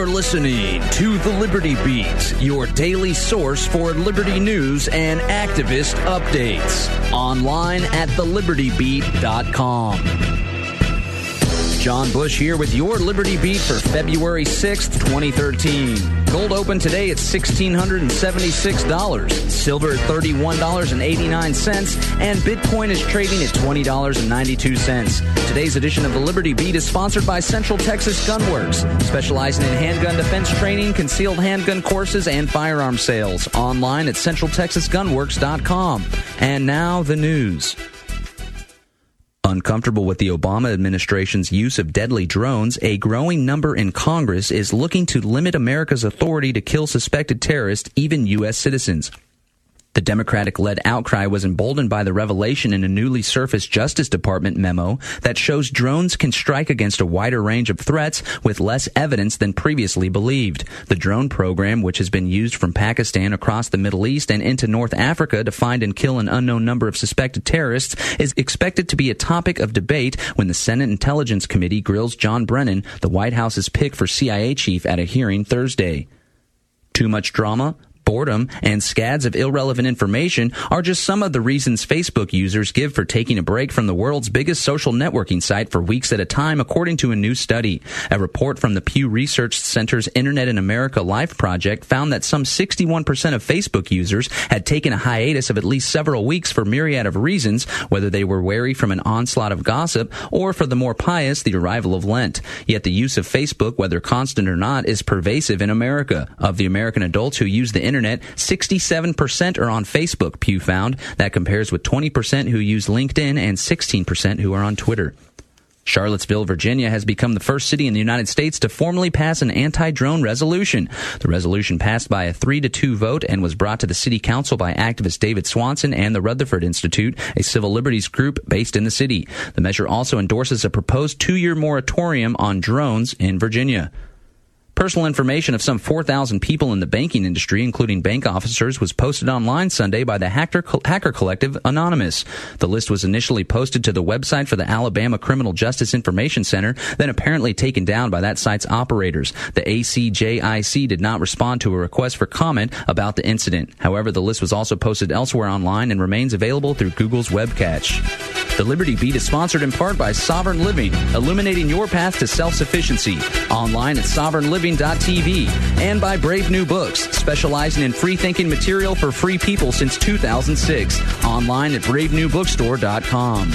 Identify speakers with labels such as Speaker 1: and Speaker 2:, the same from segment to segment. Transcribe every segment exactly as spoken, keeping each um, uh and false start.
Speaker 1: You're listening to The Liberty Beat, your daily source for liberty news and activist updates. Online at the liberty beat dot com. John Bush here with your Liberty Beat for February sixth, twenty thirteen. Gold opened today at one thousand six hundred seventy-six dollars, silver at thirty-one dollars and eighty-nine cents, and Bitcoin is trading at twenty dollars and ninety-two cents. Today's edition of the Liberty Beat is sponsored by Central Texas Gunworks, specializing in handgun defense training, concealed handgun courses, and firearm sales. Online at central texas gunworks dot com. And now the news. Uncomfortable with the Obama administration's use of deadly drones, a growing number in Congress is looking to limit America's authority to kill suspected terrorists, even U S citizens. The Democratic-led outcry was emboldened by the revelation in a newly surfaced Justice Department memo that shows drones can strike against a wider range of threats with less evidence than previously believed. The drone program, which has been used from Pakistan across the Middle East and into North Africa to find and kill an unknown number of suspected terrorists, is expected to be a topic of debate when the Senate Intelligence Committee grills John Brennan, the White House's pick for C I A chief, at a hearing Thursday. Too much drama? Boredom and scads of irrelevant information are just some of the reasons Facebook users give for taking a break from the world's biggest social networking site for weeks at a time, according to a new study. A report from the Pew Research Center's Internet in America Life project found that some sixty-one percent of Facebook users had taken a hiatus of at least several weeks for myriad of reasons, whether they were wary from an onslaught of gossip or, for the more pious, the arrival of Lent. Yet the use of Facebook, whether constant or not, is pervasive in America. Of the American adults who use the Internet, sixty-seven percent are on Facebook, Pew found. That compares with twenty percent who use LinkedIn and sixteen percent who are on Twitter. Charlottesville, Virginia has become the first city in the United States to formally pass an anti-drone resolution. The resolution passed by a three to two vote and was brought to the city council by activist David Swanson and the Rutherford Institute, a civil liberties group based in the city. The measure also endorses a proposed two-year moratorium on drones in Virginia. Personal information of some four thousand people in the banking industry, including bank officers, was posted online Sunday by the hacker, hacker collective Anonymous. The list was initially posted to the website for the Alabama Criminal Justice Information Center, then apparently taken down by that site's operators. The A C J I C did not respond to a request for comment about the incident. However, the list was also posted elsewhere online and remains available through Google's web cache. The Liberty Beat is sponsored in part by Sovereign Living, illuminating your path to self-sufficiency. Online at sovereign living dot t v, and by Brave New Books, specializing in free-thinking material for free people since two thousand six. Online at brave new bookstore dot com.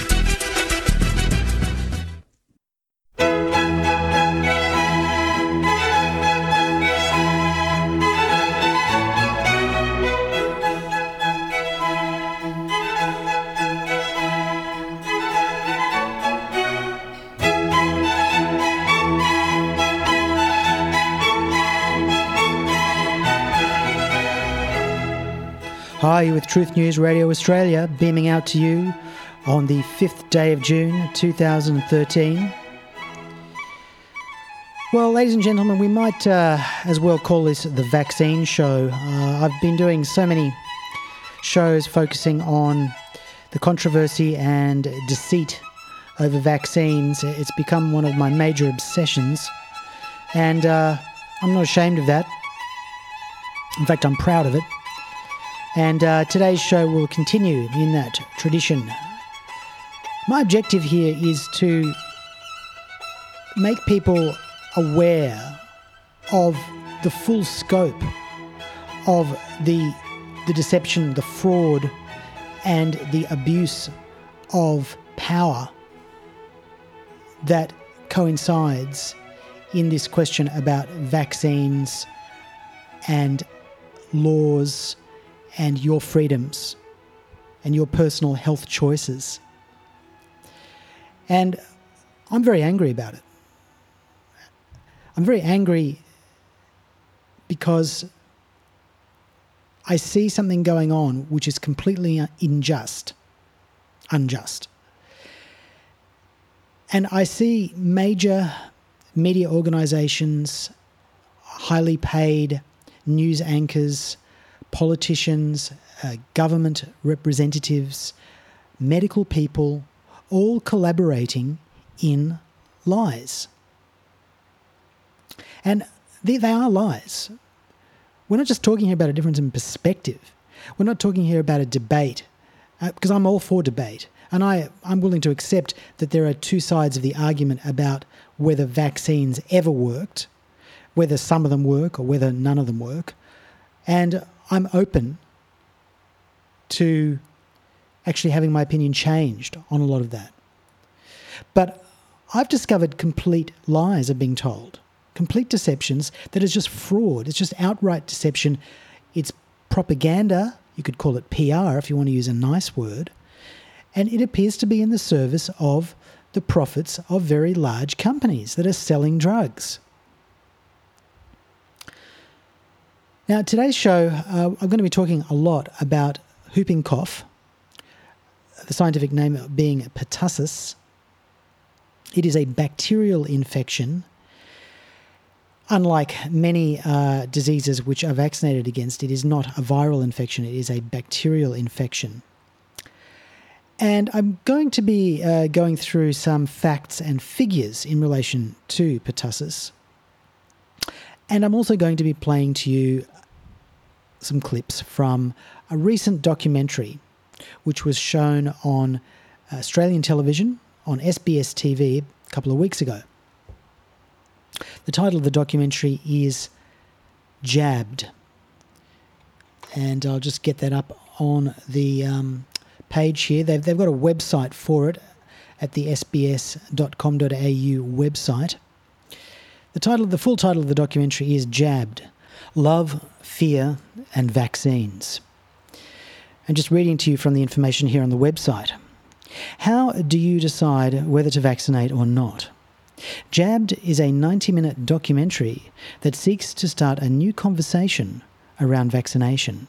Speaker 2: Hi, you're with Truth News Radio Australia, beaming out to you on the fifth day of June, two thousand thirteen. Well, ladies and gentlemen, we might uh, as well call this the vaccine show. Uh, I've been doing so many shows focusing on the controversy and deceit over vaccines. It's become one of my major obsessions, and uh, I'm not ashamed of that. In fact, I'm proud of it. And uh, today's show will continue in that tradition. My objective here is to make people aware of the full scope of the, the deception, the fraud, and the abuse of power that coincides in this question about vaccines and laws and your freedoms and your personal health choices. And I'm very angry about it. I'm very angry because I see something going on which is completely unjust, unjust. And I see major media organisations, highly paid news anchors, politicians, uh, government representatives, medical people, all collaborating in lies. And they, they are lies. We're not just talking here about a difference in perspective. We're not talking here about a debate, uh, because I'm all for debate. And I, I'm willing to accept that there are two sides of the argument about whether vaccines ever worked, whether some of them work or whether none of them work. And I'm open to actually having my opinion changed on a lot of that. But I've discovered complete lies are being told, complete deceptions that is just fraud. It's just outright deception. It's propaganda. You could call it P R if you want to use a nice word. And it appears to be in the service of the profits of very large companies that are selling drugs. Now, today's show, uh, I'm going to be talking a lot about whooping cough, the scientific name being pertussis. It is a bacterial infection. Unlike many uh, diseases which are vaccinated against, it is not a viral infection, it is a bacterial infection. And I'm going to be uh, going through some facts and figures in relation to pertussis. And I'm also going to be playing to you some clips from a recent documentary which was shown on Australian television on S B S T V a couple of weeks ago. The title of the documentary is Jabbed. And I'll just get that up on the um, page here. They've, they've got a website for it at the s b s dot com dot a u website. The title, the full title of the documentary is Jabbed: Love, Fear and Vaccines. I'm just reading to you from the information here on the website. How do you decide whether to vaccinate or not? Jabbed is a ninety-minute documentary that seeks to start a new conversation around vaccination.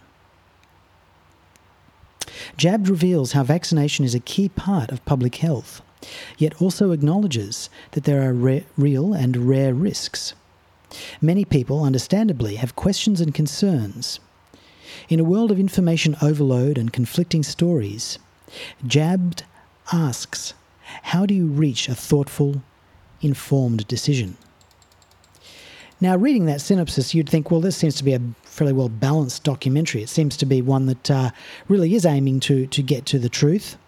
Speaker 2: Jabbed reveals how vaccination is a key part of public health, yet also acknowledges that there are re- real and rare risks. Many people, understandably, have questions and concerns. In a world of information overload and conflicting stories, Jabbed asks, how do you reach a thoughtful, informed decision? Now, reading that synopsis, you'd think, well, this seems to be a fairly well-balanced documentary. It seems to be one that uh, really is aiming to, to get to the truth.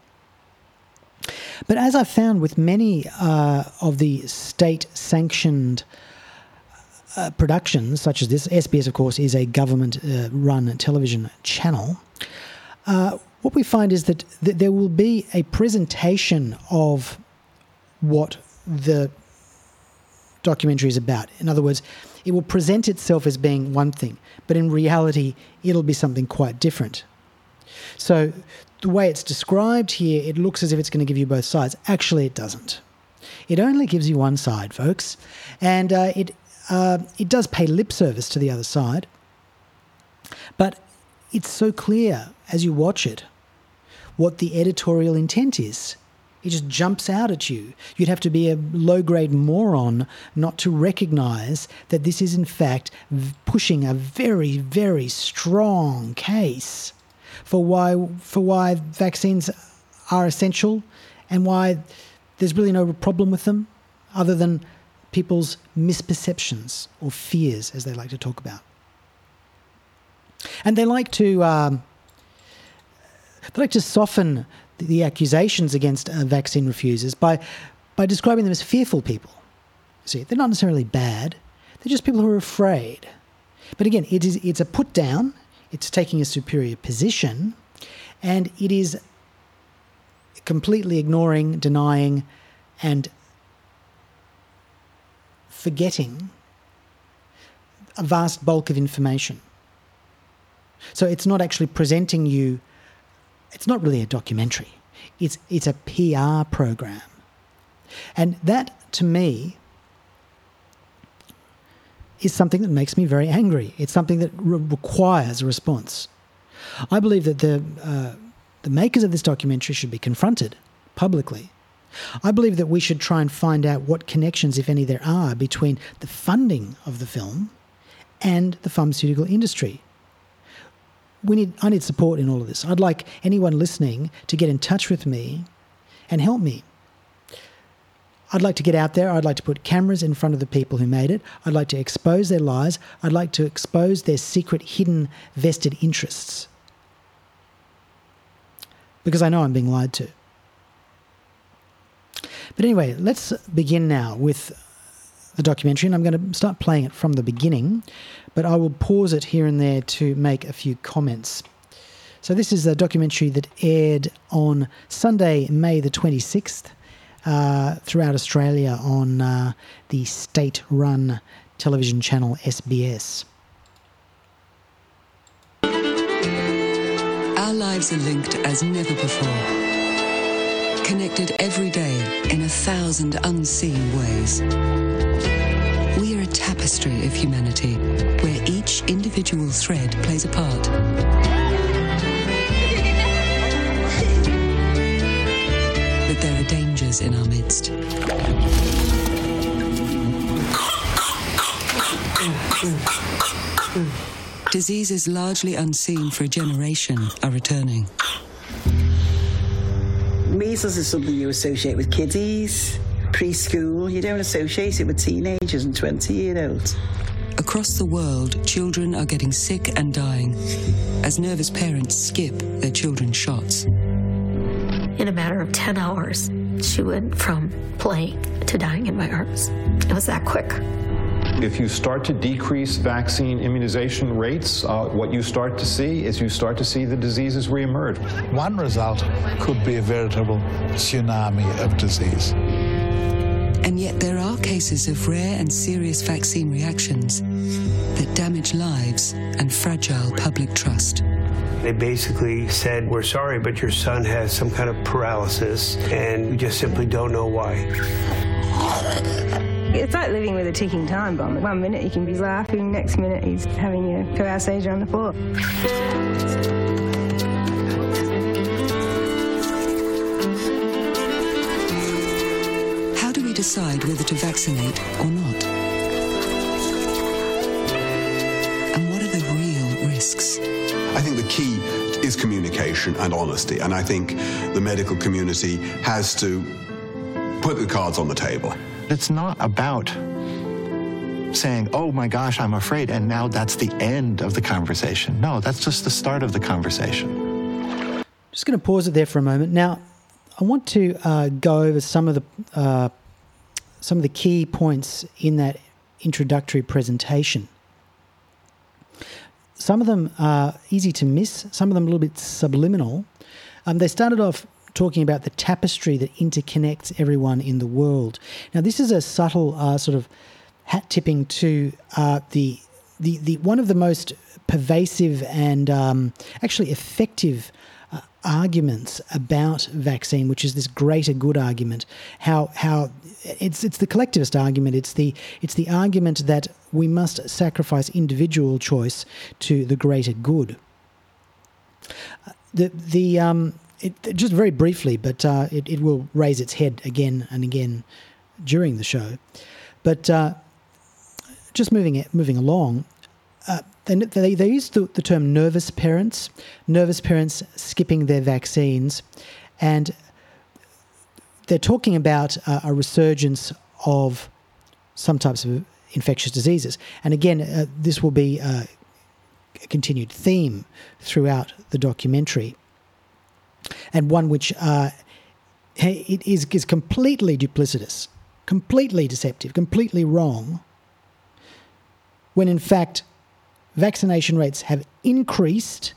Speaker 2: But as I've found with many uh, of the state-sanctioned uh, productions, such as this, S B S, of course, is a government-run uh, television channel, uh, what we find is that th- there will be a presentation of what the documentary is about. In other words, it will present itself as being one thing, but in reality, it'll be something quite different. So the way it's described here, it looks as if it's going to give you both sides. Actually, it doesn't. It only gives you one side, folks. And uh, it uh, it does pay lip service to the other side. But it's so clear as you watch it what the editorial intent is. It just jumps out at you. You'd have to be a low-grade moron not to recognise that this is in fact v- pushing a very, very strong case for why for why vaccines are essential and why there's really no problem with them other than people's misperceptions or fears, as they like to talk about. And they like to um, they like to soften the accusations against uh, vaccine refusers by by describing them as fearful people. See, they're not necessarily bad. They're just people who are afraid. But again, it is it's a put down. It's taking a superior position, and it is completely ignoring, denying, and forgetting a vast bulk of information. So it's not actually presenting you. It's not really a documentary. It's it's a P R program. And that, to me, is something that makes me very angry. It's something that re- requires a response. I believe that the uh, the makers of this documentary should be confronted publicly. I believe that we should try and find out what connections, if any, there are between the funding of the film and the pharmaceutical industry. We need, I need support in all of this. I'd like anyone listening to get in touch with me and help me. I'd like to get out there. I'd like to put cameras in front of the people who made it. I'd like to expose their lies. I'd like to expose their secret, hidden, vested interests. Because I know I'm being lied to. But anyway, let's begin now with the documentary, and I'm going to start playing it from the beginning, but I will pause it here and there to make a few comments. So this is a documentary that aired on Sunday, May the twenty-sixth, uh, throughout Australia on uh, the state-run television channel S B S.
Speaker 3: Our lives are linked as never before. Connected every day in a thousand unseen ways. We are a tapestry of humanity, where each individual thread plays a part. But there are dangers in our midst. Diseases largely unseen for a generation are returning.
Speaker 4: Measles is something you associate with kiddies, preschool. You don't associate it with teenagers and twenty-year-olds.
Speaker 3: Across the world, children are getting sick and dying as nervous parents skip their children's shots.
Speaker 5: In a matter of ten hours, she went from playing to dying in my arms. It was that quick.
Speaker 6: If you start to decrease vaccine immunization rates, uh, what you start to see is you start to see the diseases reemerge.
Speaker 7: One result could be a veritable tsunami of disease.
Speaker 3: And yet there are cases of rare and serious vaccine reactions that damage lives and fragile public trust.
Speaker 8: They basically said, we're sorry, but your son has some kind of paralysis, and we just simply don't know why.
Speaker 9: It's like living with a ticking time bomb. One minute he can be laughing, next minute he's having a paralysis seizure on the floor.
Speaker 3: How do we decide whether to vaccinate or not? And what are the real risks?
Speaker 10: I think the key is communication and honesty, and I think the medical community has to put the cards on the table.
Speaker 11: It's not about saying, oh my gosh, I'm afraid, and now that's the end of the conversation. No, that's just the start of the conversation.
Speaker 2: Just going to pause it there for a moment. Now, I want to uh, go over some of the uh, some of the key points in that introductory presentation. Some of them are easy to miss, some of them a little bit subliminal. Um, they started off talking about the tapestry that interconnects everyone in the world. Now, this is a subtle uh, sort of hat tipping to uh, the, the the one of the most pervasive and um, actually effective uh, arguments about vaccine, which is this greater good argument. How how it's it's the collectivist argument. It's the it's the argument that we must sacrifice individual choice to the greater good. Uh, the the um. It, just very briefly, but uh, it, it will raise its head again and again during the show. But uh, just moving it, moving along, uh, they, they, they use the, the term nervous parents, nervous parents skipping their vaccines, and they're talking about uh, a resurgence of some types of infectious diseases. And again, uh, this will be uh, a continued theme throughout the documentary. And one which uh, it is, is completely duplicitous, completely deceptive, completely wrong, when in fact vaccination rates have increased,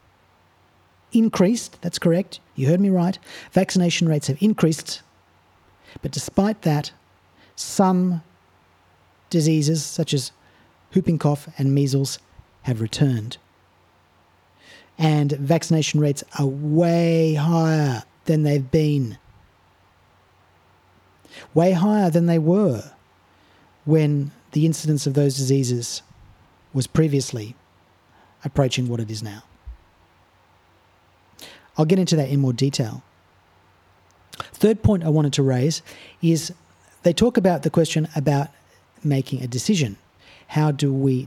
Speaker 2: increased, that's correct, you heard me right, vaccination rates have increased, but despite that, some diseases such as whooping cough and measles have returned. And vaccination rates are way higher than they've been. Way higher than they were when the incidence of those diseases was previously approaching what it is now. I'll get into that in more detail. Third point I wanted to raise is they talk about the question about making a decision. How do we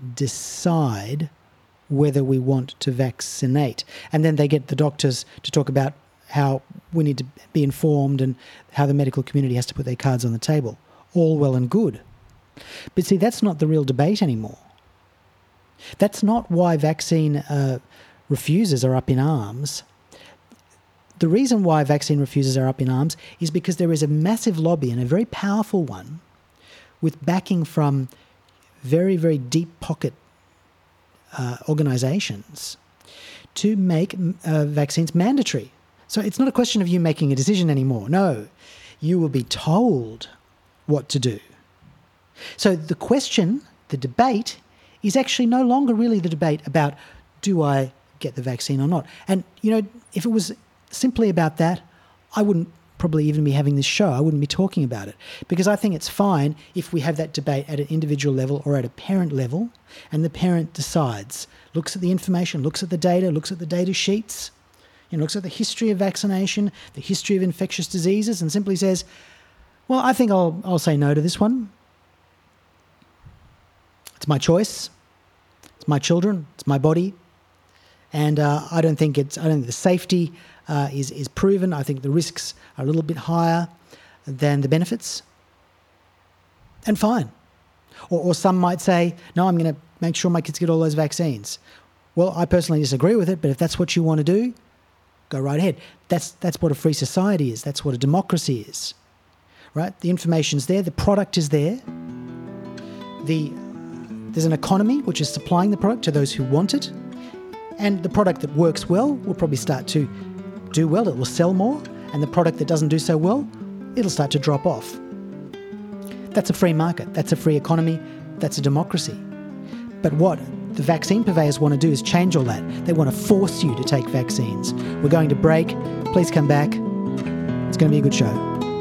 Speaker 2: decide whether we want to vaccinate? And then they get the doctors to talk about how we need to be informed and how the medical community has to put their cards on the table. All well and good. But see, that's not the real debate anymore. That's not why vaccine uh, refusers are up in arms. The reason why vaccine refusers are up in arms is because there is a massive lobby, and a very powerful one, with backing from very, very deep pocket uh, organisations to make uh, vaccines mandatory. So it's not a question of you making a decision anymore. No, you will be told what to do. So the question, the debate, is actually no longer really the debate about do I get the vaccine or not. And, you know, if it was simply about that, I wouldn't probably even be having this show. I wouldn't be talking about it, because I think it's fine if we have that debate at an individual level or at a parent level, and the parent decides, looks at the information, looks at the data, looks at the data sheets, you know, looks at the history of vaccination, the history of infectious diseases, and simply says, well, I think I'll I'll say no to this one. It's my choice. It's my children. It's my body, and uh, I don't think it's. I don't think the safety uh, is is proven. I think the risks are a little bit higher than the benefits. And fine. Or, or some might say, no, I'm going to make sure my kids get all those vaccines. Well, I personally disagree with it, but if that's what you want to do, go right ahead. That's that's what a free society is. That's what a democracy is. Right? The information's there. The product is there. The There's an economy which is supplying the product to those who want it. And the product that works well will probably start to do well. It will sell more. And the product that doesn't do so well, it'll start to drop off. That's a free market. That's a free economy. That's a democracy. But what the vaccine purveyors want to do is change all that. They want to force you to take vaccines. We're going to break. Please come back. It's going to be a good show.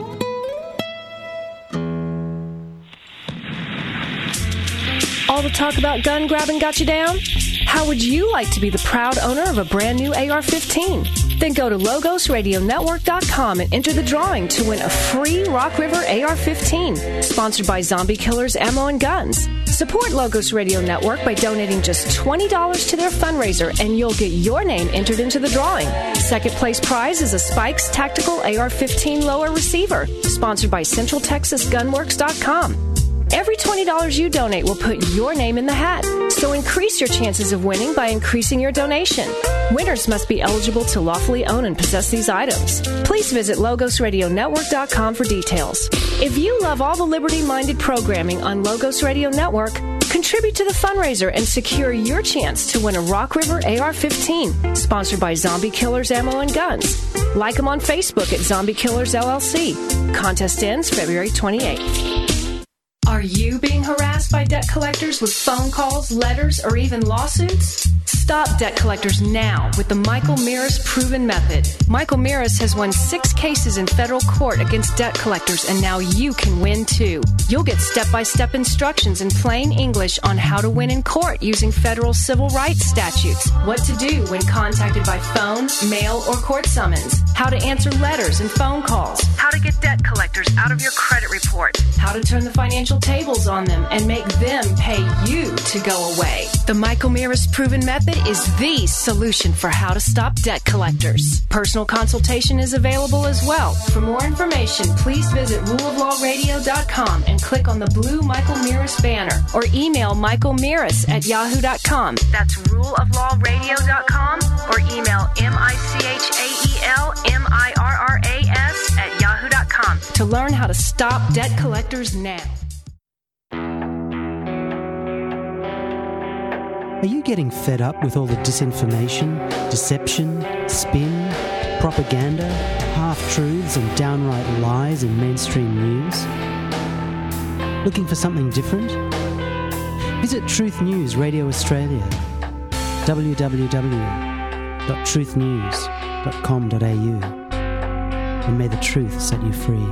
Speaker 12: All the talk about gun grabbing got you down? How would you like to be the proud owner of a brand new A R fifteen? Then go to Logos Radio Network dot com and enter the drawing to win a free Rock River A R fifteen, sponsored by Zombie Killers Ammo and Guns. Support Logos Radio Network by donating just twenty dollars to their fundraiser, and you'll get your name entered into the drawing. Second place prize is a Spikes Tactical A R fifteen lower receiver, sponsored by Central Texas Gunworks dot com. Every twenty dollars you donate will put your name in the hat. So increase your chances of winning by increasing your donation. Winners must be eligible to lawfully own and possess these items. Please visit Logos Radio Network dot com for details. If you love all the liberty-minded programming on Logos Radio Network, contribute to the fundraiser and secure your chance to win a Rock River A R fifteen, sponsored by Zombie Killers Ammo and Guns. Like them on Facebook at Zombie Killers L L C. Contest ends February twenty-eighth. Are you being harassed by debt collectors with phone calls, letters, or even lawsuits? Stop debt collectors now with the Michael Mirris Proven Method. Michael Mirris has won six cases in federal court against debt collectors, and now you can win too. You'll get step-by-step instructions in plain English on how to win in court using federal civil rights statutes, what to do when contacted by phone, mail, or court summons, how to answer letters and phone calls, how to get debt collectors out of your credit report, how to turn the financial tables on them and make them pay you to go away. The Michael Mirris Proven Method is the solution for how to stop debt collectors. Personal consultation is available as well. For more information, please visit rule of law radio dot com and click on the blue Michael Mirris banner, or email michael mirris at yahoo dot com. That's rule of law radio dot com, or email M I C H A E L M I R R A S at yahoo dot com to learn how to stop debt collectors now.
Speaker 2: Are you getting fed up with all the disinformation, deception, spin, propaganda, half-truths and downright lies in mainstream news? Looking for something different? Visit Truth News Radio Australia, w w w dot truth news dot com dot a u, and may the truth set you free.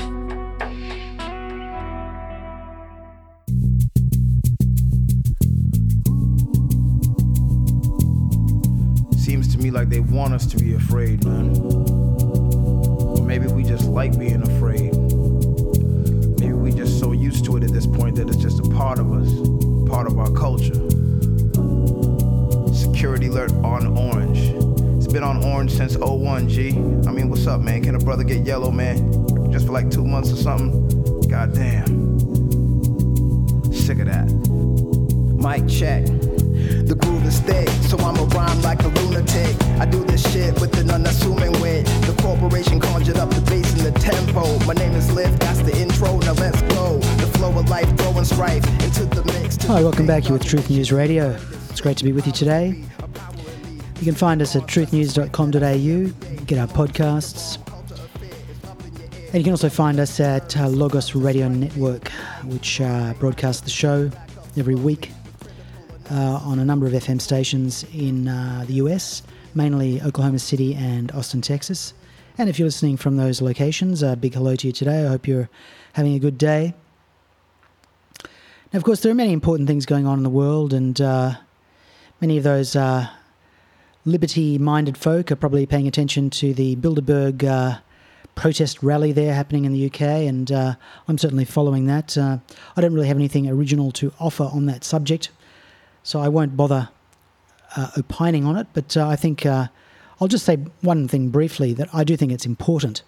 Speaker 13: Seems to me like they want us to be afraid, man. Or maybe we just like being afraid. Maybe we just so used to it at this point that it's just a part of us, part of our culture. Security alert on orange. It's Been on orange since oh one, G. I mean, what's up, man? Can a brother get yellow, man? Just for like two months or something? Goddamn. Sick of that. Mic check. The groove is thick, so I'ma rhyme like a lunatic. I do this shit with an unassuming wit. The corporation conjured up the bass and the tempo. My name is Lift, that's the intro, now let's go. The flow of life, throwing strife into the mix.
Speaker 2: Hi, welcome back. You're with Truth News Radio. It's great to be with you today. You can find us at truth news dot com dot a u, get our podcasts. And you can also find us at uh, Logos Radio Network, which uh, broadcasts the show every week uh, on a number of F M stations in uh, the U S, mainly Oklahoma City and Austin, Texas. And if you're listening from those locations, a big hello to you today. I hope you're having a good day. Now, of course, there are many important things going on in the world, and uh, many of those uh, liberty-minded folk are probably paying attention to the Bilderberg uh, protest rally there happening in the U K, and uh, I'm certainly following that. Uh, I don't really have anything original to offer on that subject, so I won't bother uh, opining on it, but uh, I think uh, I'll just say one thing briefly, that I do think it's important.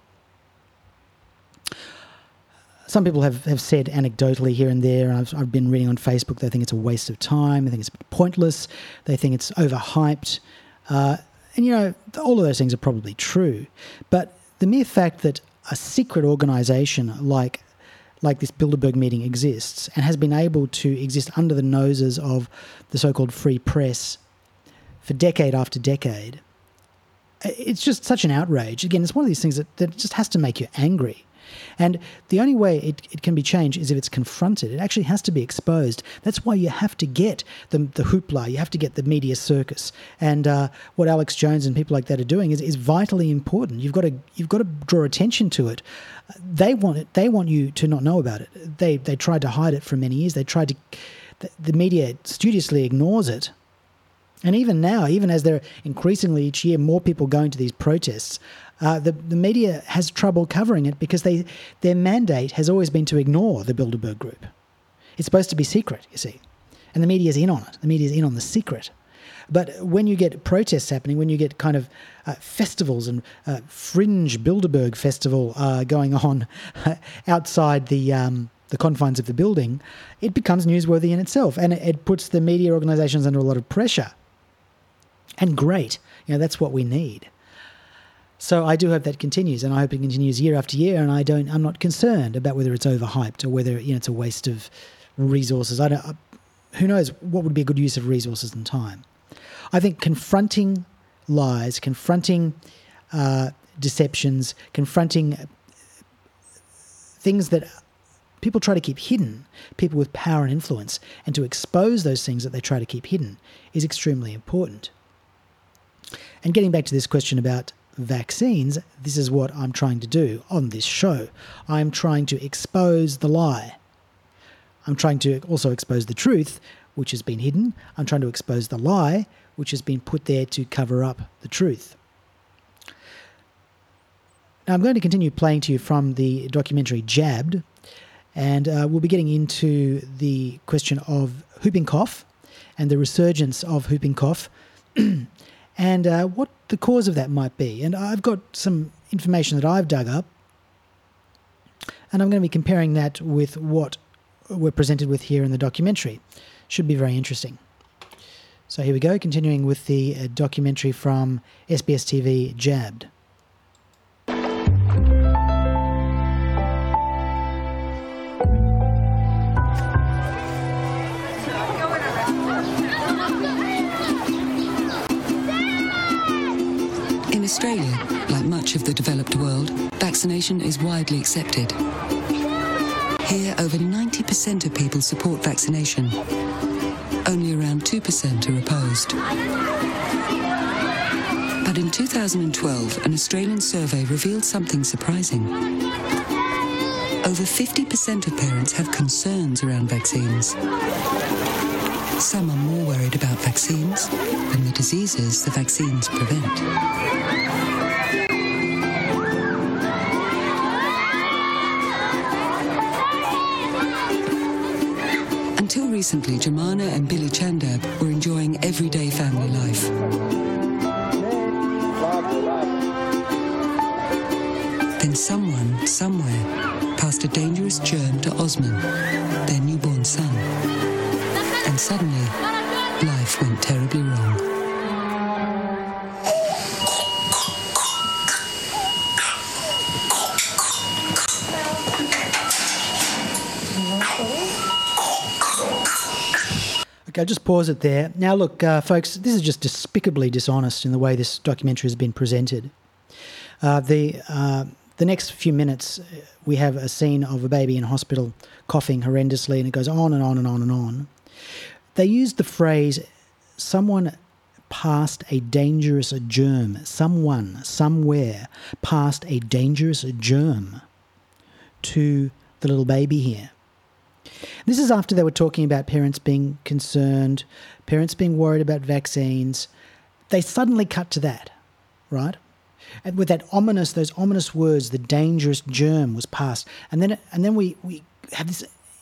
Speaker 2: Some people have, have said anecdotally here and there, and I've, I've been reading on Facebook, they think it's a waste of time, they think it's pointless, they think it's overhyped. Uh, and, you know, all of those things are probably true. But the mere fact that a secret organisation like, like this Bilderberg meeting exists and has been able to exist under the noses of the so-called free press for decade after decade, it's just such an outrage. Again, it's one of these things that, that just has to make you angry. And the only way it, it can be changed is if it's confronted. It actually has to be exposed. That's why you have to get the, the hoopla. You have to get the media circus. And uh, what Alex Jones and people like that are doing is, is vitally important. You've got to you've got to draw attention to it. They want it. They want you to not know about it. They they tried to hide it for many years. They tried to. The, the media studiously ignores it. And even now, even as there are increasingly each year more people going to these protests, uh, the, the media has trouble covering it because they their mandate has always been to ignore the Bilderberg Group. It's supposed to be secret, you see. And the media's in on it. The media's in on the secret. But when you get protests happening, when you get kind of uh, festivals and uh, fringe Bilderberg festival uh, going on outside the... Um, the confines of the building, it becomes newsworthy in itself, and it, it puts the media organisations under a lot of pressure. And great, you know, that's what we need. So I do hope that continues, and I hope it continues year after year. And I don't, I'm not concerned about whether it's overhyped or whether, you know, it's a waste of resources. I don't. I, who knows what would be a good use of resources and time? I think confronting lies, confronting uh, deceptions, confronting things that people try to keep hidden, people with power and influence, and to expose those things that they try to keep hidden is extremely important. And getting back to this question about vaccines, this is what I'm trying to do on this show. I'm trying to expose the lie. I'm trying to also expose the truth, which has been hidden. I'm trying to expose the lie, which has been put there to cover up the truth. Now, I'm going to continue playing to you from the documentary Jabbed, and uh, we'll be getting into the question of whooping cough and the resurgence of whooping cough and uh, what the cause of that might be. And I've got some information that I've dug up, and I'm going to be comparing that with what we're presented with here in the documentary. Should be very interesting. So here we go, continuing with the uh, documentary from S B S T V, Jabbed.
Speaker 3: In Australia, like much of the developed world, vaccination is widely accepted. Here, over ninety percent of people support vaccination. Only around two percent are opposed. But in two thousand twelve, an Australian survey revealed something surprising. Over fifty percent of parents have concerns around vaccines. Some are more worried about vaccines than the diseases the vaccines prevent. Until recently, Jemana and Billy Chandab were enjoying everyday family life. And someone, somewhere, passed a dangerous germ to Osman, their newborn son. And suddenly, life went terribly wrong.
Speaker 2: Okay, I'll just pause it there. Now, look, uh, folks, this is just despicably dishonest in the way this documentary has been presented. Uh, the uh, the next few minutes, we have a scene of a baby in hospital coughing horrendously, and it goes on and on and on and on. They used the phrase, someone passed a dangerous germ. Someone, somewhere, passed a dangerous germ to the little baby here. This is after they were talking about parents being concerned, parents being worried about vaccines. They suddenly cut to that, right? And with that ominous, those ominous words, the dangerous germ was passed. And then and then we, we have this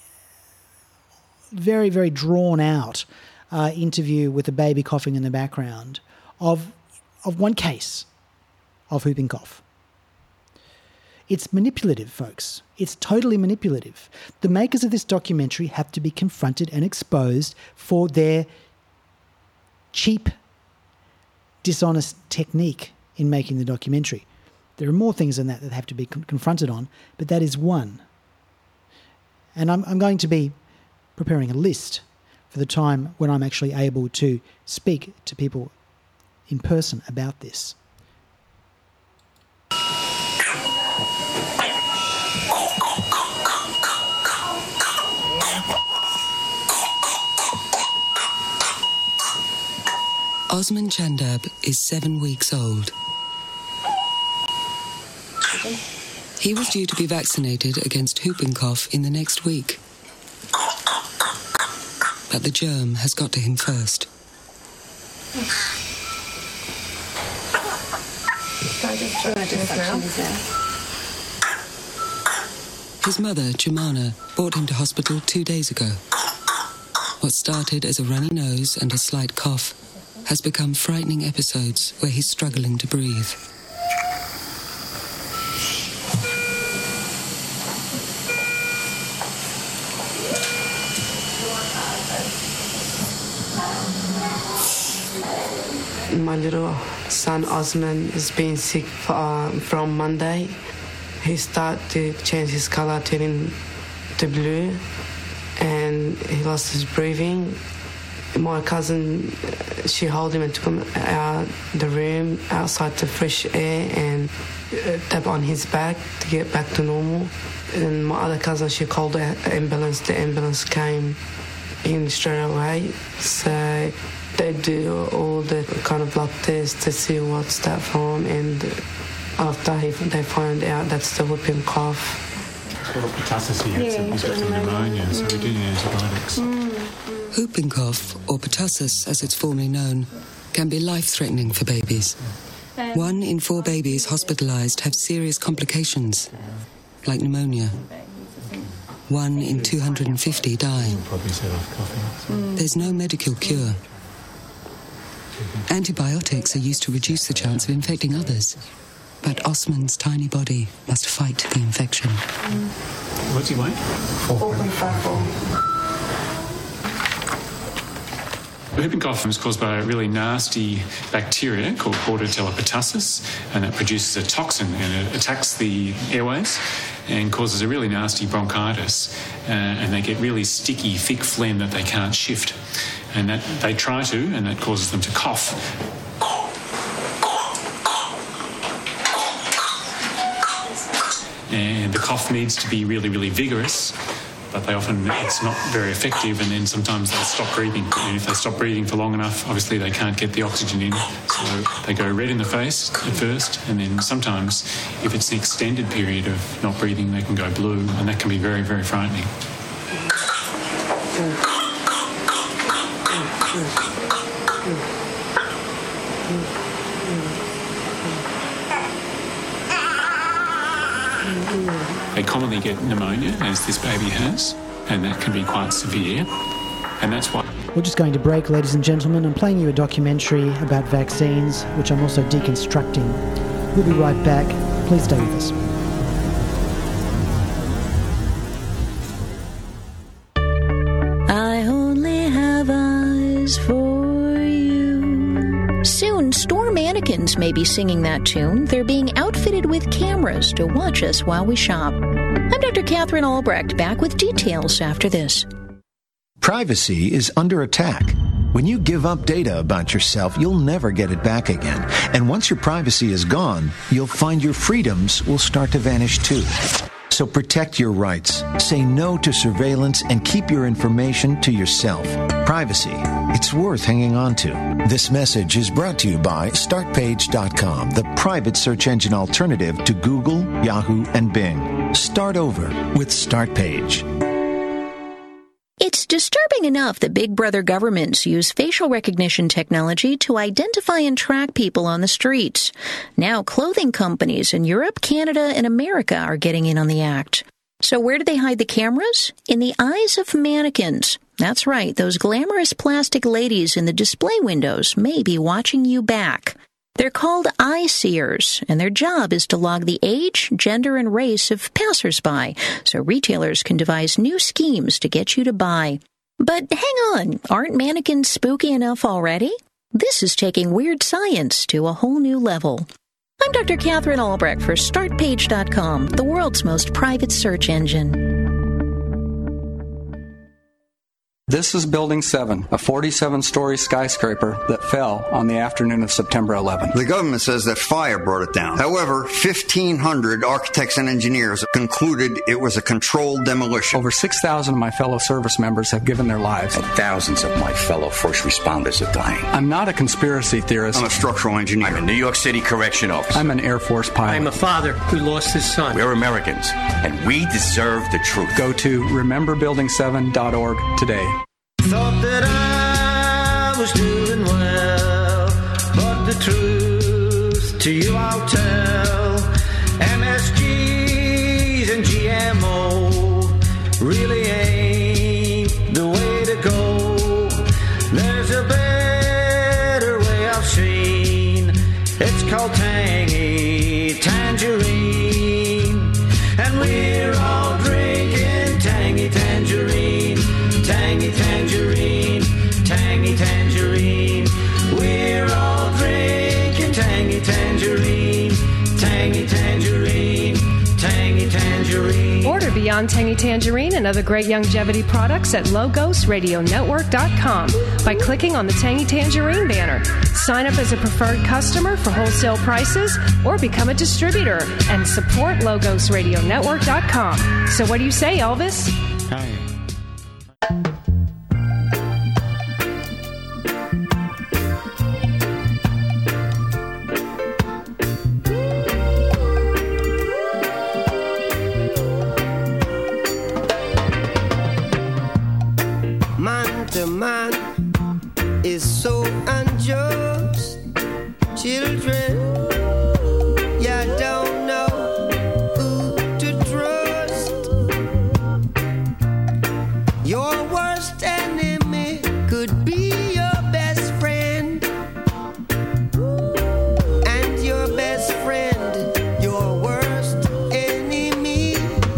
Speaker 2: very, very drawn out uh, interview with the baby coughing in the background of of one case of whooping cough. It's manipulative, folks. It's totally manipulative. The makers of this documentary have to be confronted and exposed for their cheap, dishonest technique in making the documentary. There are more things than that that have to be con- confronted on, but that is one. And I'm, I'm going to be preparing a list for the time when I'm actually able to speak to people in person about this.
Speaker 3: Osman Chandab is seven weeks old. He was due to be vaccinated against whooping cough in the next week. But the germ has got to him first. His mother, Jumana, brought him to hospital two days ago. What started as a runny nose and a slight cough has become frightening episodes where he's struggling to breathe.
Speaker 14: My little son Osman has been sick for, uh, from Monday. He started to change his colour, turning to blue, and he lost his breathing. My cousin, she held him and took him out the room, outside to fresh air, and tap on his back to get back to normal. And my other cousin, she called the ambulance. The ambulance came in straight away. So they do all the kind of blood tests to see what's that from, and after he, they find out that's the whooping cough.
Speaker 15: Pertussis, he had some, he's got some pneumonia, so we do need antibiotics.
Speaker 3: Whooping cough, or pertussis as it's formerly known, can be life-threatening for babies. One in four babies hospitalised have serious complications, like pneumonia. One in two hundred fifty die. There's no medical cure. Antibiotics are used to reduce the chance of infecting others. But Osman's tiny body must fight the infection.
Speaker 15: What's he weigh?
Speaker 14: four point five four.
Speaker 15: Whooping cough is caused by a really nasty bacteria called Bordetella pertussis, and it produces a toxin and it attacks the airways and causes a really nasty bronchitis, uh, and they get really sticky, thick phlegm that they can't shift. And that they try to, and that causes them to cough. And the cough needs to be really, really vigorous, but they often, it's not very effective, and then sometimes they'll stop breathing. And if they stop breathing for long enough, obviously they can't get the oxygen in, so they go red in the face at first, and then sometimes, if it's an extended period of not breathing, they can go blue, and that can be very, very frightening. They commonly get pneumonia, as this baby has, and that can be quite severe, and that's why...
Speaker 2: We're just going to break, ladies and gentlemen. I'm playing you a documentary about vaccines, which I'm also deconstructing. We'll be right back. Please stay with us.
Speaker 16: is for you. Soon, store mannequins may be singing that tune. They're being outfitted with cameras to watch us while we shop. I'm Doctor Catherine Albrecht, back with details after this.
Speaker 17: Privacy is under attack. When you give up data about yourself, you'll never get it back again. And once your privacy is gone, you'll find your freedoms will start to vanish too. So protect your rights, say no to surveillance, and keep your information to yourself. Privacy, it's worth hanging on to. This message is brought to you by start page dot com, the private search engine alternative to Google, Yahoo, and Bing. Start over with StartPage.
Speaker 16: It's disturbing enough that Big Brother governments use facial recognition technology to identify and track people on the streets. Now clothing companies in Europe, Canada, and America are getting in on the act. So where do they hide the cameras? In the eyes of mannequins. That's right, those glamorous plastic ladies in the display windows may be watching you back. They're called eye seers, and their job is to log the age, gender, and race of passersby, so retailers can devise new schemes to get you to buy. But hang on, aren't mannequins spooky enough already? This is taking weird science to a whole new level. I'm Doctor Catherine Albrecht for start page dot com, the world's most private search engine.
Speaker 18: This is Building seven, a forty-seven story skyscraper that fell on the afternoon of September eleventh.
Speaker 19: The government says that fire brought it down. However, fifteen hundred architects and engineers concluded it was a controlled demolition.
Speaker 18: Over six thousand of my fellow service members have given their lives.
Speaker 20: And thousands of my fellow first responders are dying.
Speaker 18: I'm not a conspiracy theorist.
Speaker 19: I'm a structural engineer.
Speaker 20: I'm a New York City correction officer.
Speaker 18: I'm an Air Force pilot.
Speaker 21: I'm a father who lost his son.
Speaker 20: We're Americans, and we deserve the truth.
Speaker 18: Go to remember building seven dot org today.
Speaker 22: Thought that I was doing well, but the truth to you I'll tell. M S Gs and G M O really ain't the way to go. There's a better way I've seen. It's called tangy tangerine, and we're all drinking tangy tangerine. Tangy tangerine, tangy tangerine. We're all drinking tangy tangerine, tangy tangerine, tangy tangerine.
Speaker 12: Order Beyond Tangy Tangerine and other great longevity products at Logos Radio Network dot com by clicking on the Tangy Tangerine banner. Sign up as a preferred customer for wholesale prices or become a distributor and support Logos Radio Network dot com. So what do you say, Elvis?
Speaker 2: Hi.
Speaker 22: Man to man is so unjust. Children, you don't know who to trust. Your worst enemy could be your best friend, and your best friend, your worst enemy.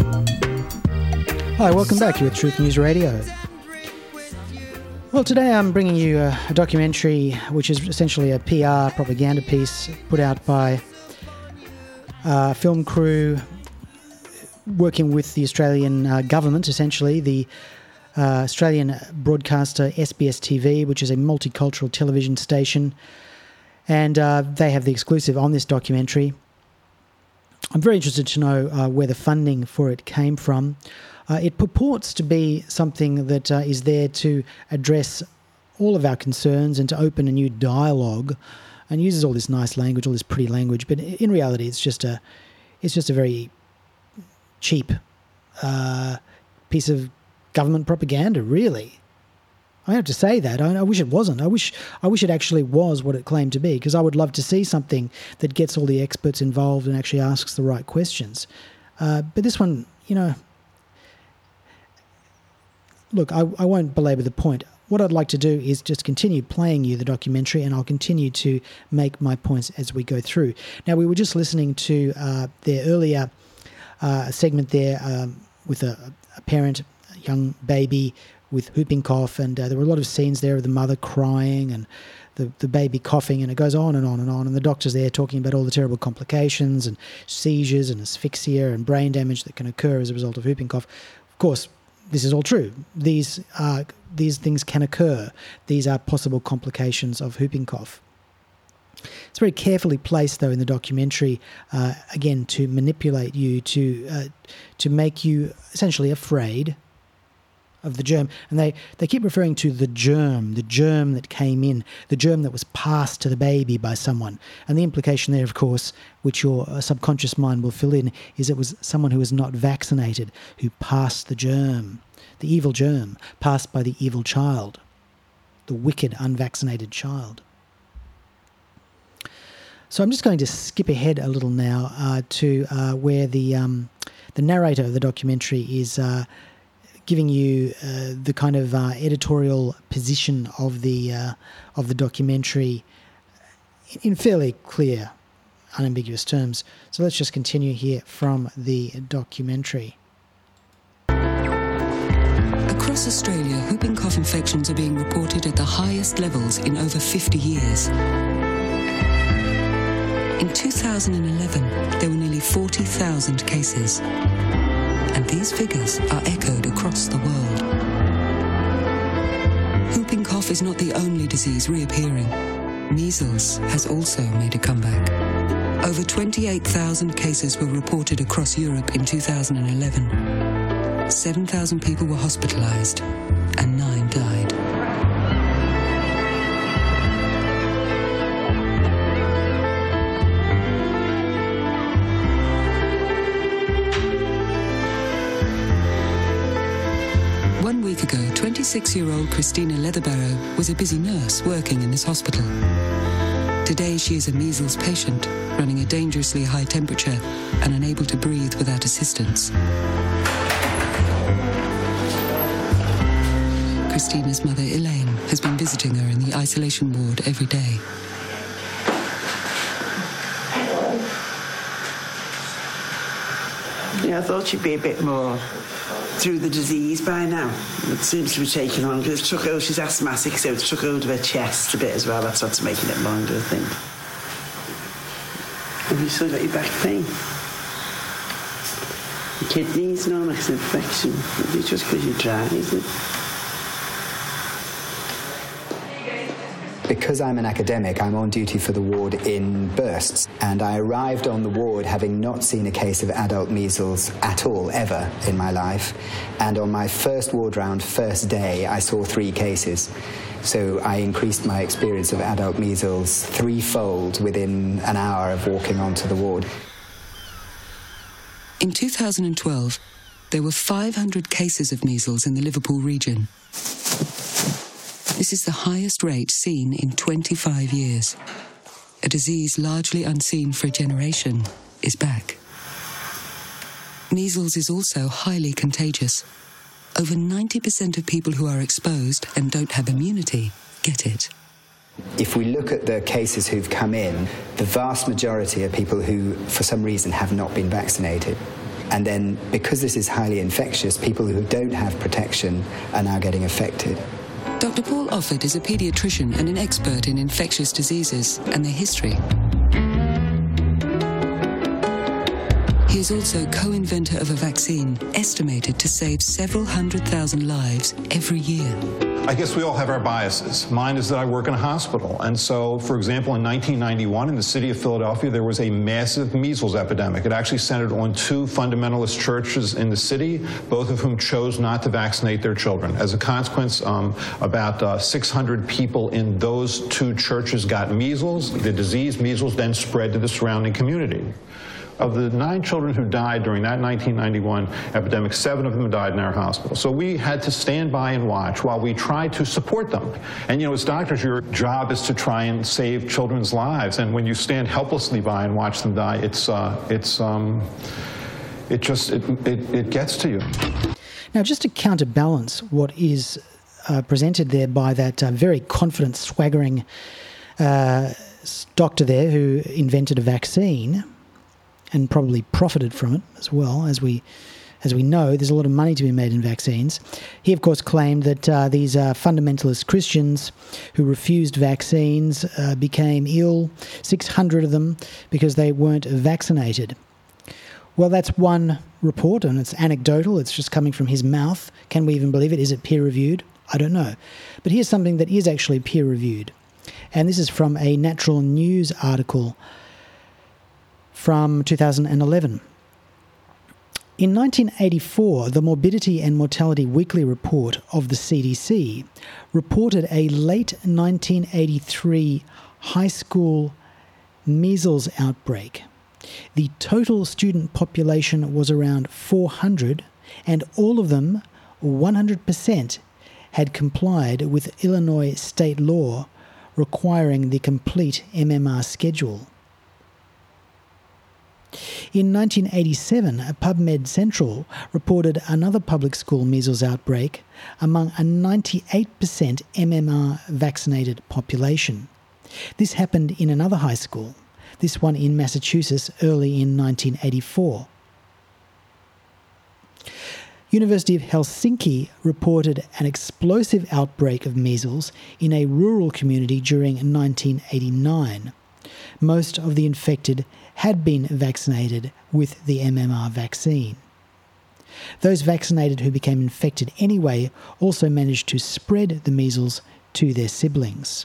Speaker 2: Hi, welcome back. You're with Truth News Radio. Well, today I'm bringing you a, a documentary which is essentially a P R propaganda piece put out by a film crew working with the Australian uh, government, essentially, the uh, Australian broadcaster S B S T V, which is a multicultural television station, and uh, they have the exclusive on this documentary. I'm very interested to know uh, where the funding for it came from. Uh, it purports to be something that uh, is there to address all of our concerns and to open a new dialogue, and uses all this nice language, all this pretty language. But in reality, it's just a, it's just a very cheap uh, piece of government propaganda, really. I have to say that. I, I wish it wasn't. I wish, I wish it actually was what it claimed to be, because I would love to see something that gets all the experts involved and actually asks the right questions. Uh, but this one, you know. Look, I, I won't belabor the point. What I'd like to do is just continue playing you the documentary, and I'll continue to make my points as we go through. Now, we were just listening to uh, their earlier uh, segment there um, with a, a parent, a young baby, with whooping cough, and uh, there were a lot of scenes there of the mother crying and the, the baby coughing, and it goes on and on and on, and the doctor's there talking about all the terrible complications and seizures and asphyxia and brain damage that can occur as a result of whooping cough. Of course, this is all true. These are, these things can occur. These are possible complications of whooping cough. It's very carefully placed, though, in the documentary, uh, again, to manipulate you, to uh, to make you essentially afraid of the germ. And they, they keep referring to the germ, the germ that came in, the germ that was passed to the baby by someone. And the implication there, of course, which your subconscious mind will fill in, is it was someone who was not vaccinated who passed the germ, the evil germ, passed by the evil child, the wicked, unvaccinated child. So I'm just going to skip ahead a little now uh, to uh, where the um, the narrator of the documentary is uh, giving you uh, the kind of uh, editorial position of the uh, of the documentary in fairly clear, unambiguous terms. So let's just continue here from the documentary.
Speaker 3: Across Australia, whooping cough infections are being reported at the highest levels in over fifty years. In two thousand eleven, there were nearly forty thousand cases. And these figures are echoed across the world. Whooping cough is not the only disease reappearing. Measles has also made a comeback. Over twenty-eight thousand cases were reported across Europe in two thousand eleven. seven thousand people were hospitalized and nine died. One week ago, twenty-six-year-old Christina Leatherbarrow was a busy nurse working in this hospital. Today, she is a measles patient, running a dangerously high temperature and unable to breathe without assistance. Christina's mother, Elaine, has been visiting her in the isolation ward every day.
Speaker 1: Yeah, I thought she'd be a bit more through the disease by now. It seems to be taking on, because it took over, she's asthmatic, so it took over her chest a bit as well. That's what's making it longer, I think. Have you still got your back pain? Your kidneys, no, like an infection. Maybe just because you're dry, is it?
Speaker 4: Because I'm an academic, I'm on duty for the ward in bursts, and I arrived on the ward having not seen a case of adult measles at all, ever, in my life. And on my first ward round, first day, I saw three cases. So I increased my experience of adult measles threefold within an hour of walking onto the ward.
Speaker 3: In two thousand twelve, there were five hundred cases of measles in the Liverpool region. This is the highest rate seen in twenty-five years. A disease largely unseen for a generation is back. Measles is also highly contagious. Over ninety percent of people who are exposed and don't have immunity get it.
Speaker 4: If we look at the cases who've come in, the vast majority are people who, for some reason, have not been vaccinated. And then, because this is highly infectious, people who don't have protection are now getting affected.
Speaker 3: Doctor Paul Offord is a paediatrician and an expert in infectious diseases and their history. He is also co-inventor of a vaccine estimated to save several hundred thousand lives every year.
Speaker 6: I guess we all have our biases. Mine is that I work in a hospital. And so, for example, in nineteen ninety-one, in the city of Philadelphia, there was a massive measles epidemic. It actually centered on two fundamentalist churches in the city, both of whom chose not to vaccinate their children. As a consequence, um, about uh, six hundred people in those two churches got measles. The disease, measles, then spread to the surrounding community. Of the nine children who died during that nineteen ninety-one epidemic, seven of them died in our hospital. So we had to stand by and watch while we tried to support them. And, you know, as doctors, your job is to try and save children's lives. And when you stand helplessly by and watch them die, it's, uh, it's, um, it just, it, it, it gets to you.
Speaker 2: Now, just to counterbalance what is uh, presented there by that uh, very confident, swaggering uh, doctor there who invented a vaccine and probably profited from it as well, as we as we know, there's a lot of money to be made in vaccines. He, of course, claimed that uh, these uh, fundamentalist Christians who refused vaccines uh, became ill, six hundred of them, because they weren't vaccinated. Well, that's one report, and it's anecdotal. It's just coming from his mouth. Can we even believe it? Is it peer-reviewed? I don't know. But here's something that is actually peer-reviewed. And this is from a Natural News article from two thousand eleven. In nineteen eighty-four, the Morbidity and Mortality Weekly Report of the C D C reported a late nineteen eighty-three high school measles outbreak. The total student population was around four hundred, and all of them, one hundred percent, had complied with Illinois state law requiring the complete M M R schedule. In nineteen eighty-seven, PubMed Central reported another public school measles outbreak among a ninety-eight percent M M R vaccinated population. This happened in another high school, this one in Massachusetts, early in nineteen eighty-four. University of Helsinki reported an explosive outbreak of measles in a rural community during nineteen eighty-nine. Most of the infected had been vaccinated with the M M R vaccine. Those vaccinated who became infected anyway also managed to spread the measles to their siblings.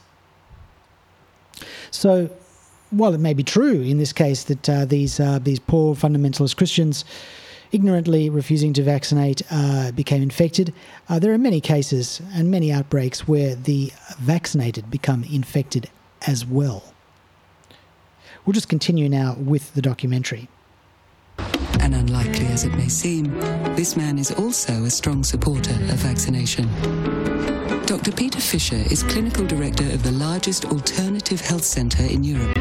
Speaker 2: So, while it may be true in this case that uh, these uh, these poor fundamentalist Christians ignorantly refusing to vaccinate uh, became infected, uh, there are many cases and many outbreaks where the vaccinated become infected as well. We'll just continue now with the documentary.
Speaker 3: And unlikely as it may seem, this man is also a strong supporter of vaccination. Doctor Peter Fisher is clinical director of the largest alternative health centre in Europe.